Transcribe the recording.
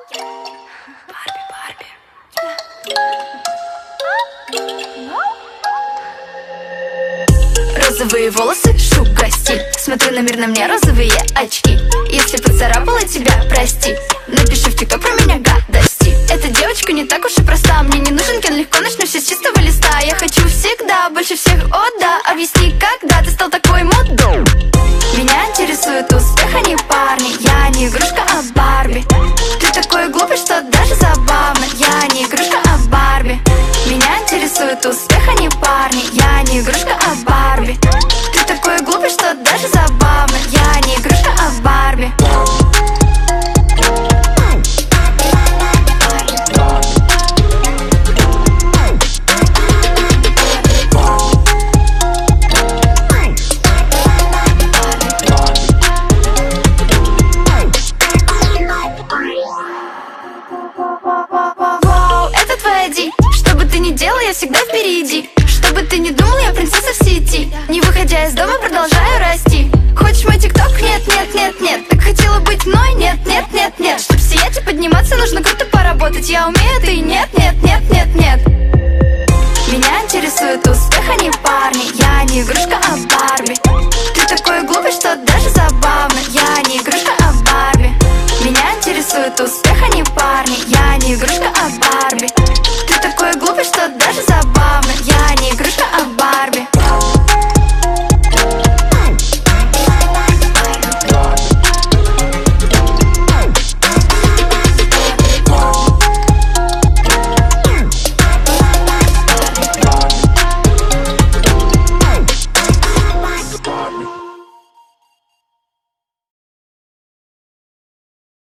Розовые волосы, шуга стиль. Смотрю на мир, на мне розовые очки. Если поцарапала тебя, прости. Напиши в ТикТок про меня гадости. Эта девочка не так уж и проста. Мне не нужен кен, легко начну все с чистого листа. Я хочу всегда, больше всех, о да. Объясни, когда ты стал такой модой. Меня интересует успех, а не парни. Я не игрушка, а Барби. Ты такой глупый, что даже забавно. Я не игрушка, а Барби. Меня интересует успех, а не парни. Я не игрушка, а Барби. Ты такой глупый, что даже забавно. Я не игрушка, а Барби. Что бы ты ни делал, я всегда впереди. Что бы ты ни думал, я принцесса в сети. Не выходя из дома, продолжаю расти. Хочешь мой ТикТок? Нет, нет, нет, нет. Так хотела быть мной? Нет, нет, нет, нет. Чтоб сиять и подниматься, нужно круто поработать. Я умею, ты нет, нет, нет, нет, нет. Меня интересует успех, а не парни. Я не игрушка, а Барби. Ты такой глупый, что даже забавно. Я не игрушка, а Барби. Меня интересует успех,